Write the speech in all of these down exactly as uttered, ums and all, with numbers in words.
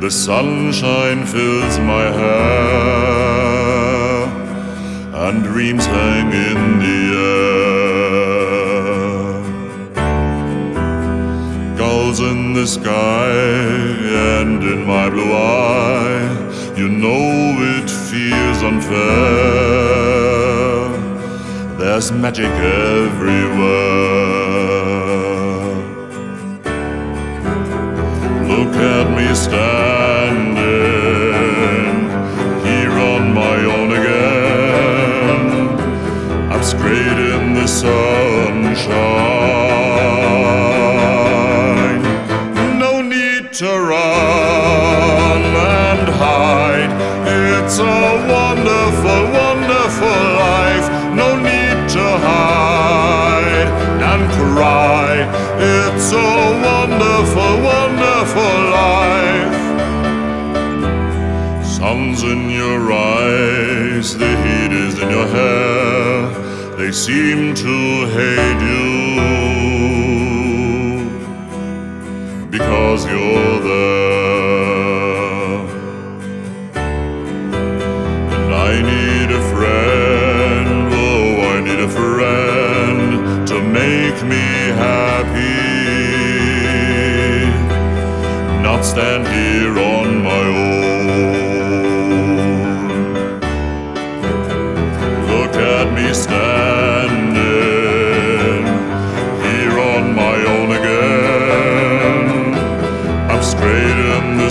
The sunshine fills my hair, and dreams hang in the air. Gulls in the sky and in my blue eye, you know it feels unfair. There's magic everywhere. Look at me standing here on my own again. I'm straight in the sunshine. No need to run and hide. It's a wonderful, wonderful life. No need to hide and cry. It's a wonderful, wonderful life. Sun's in your eyes, the heat is in your hair. They seem to hate you because you're there. And I need a friend, oh, I need a friend to make me happy. Not stand here on my own. Look at me standing here on my own again. I'm straight in the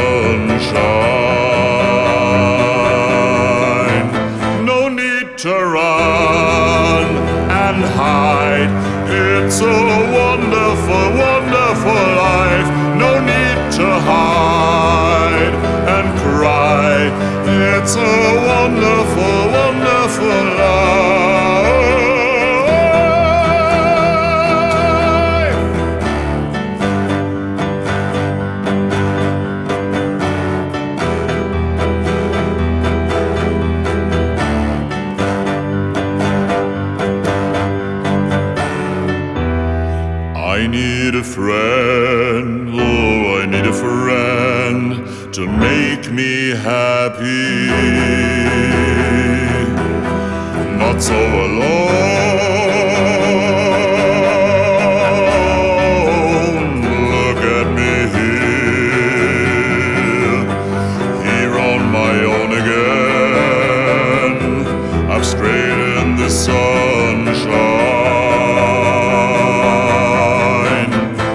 sunshine. No need to run and hide. It's a wonderful, wonderful life. No need to hide and cry. It's a wonderful, wonderful life. I need a friend, oh, I need a friend to make me happy. Not so alone. Look at me here, here on my own again. I'm straight in the sunshine.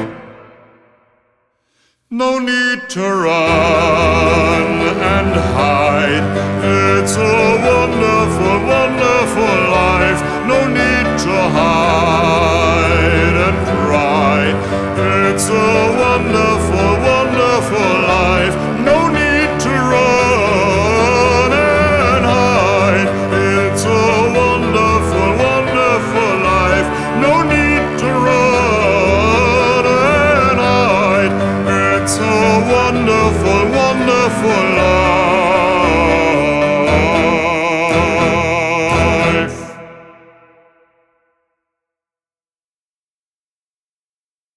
No need to run and hide. It's a wonderful, wonderful life. No need to hide and cry. It's a wonderful, wonderful life. No need to run and hide. It's a wonderful, wonderful life. No need to run and hide. It's a wonderful, wonderful life.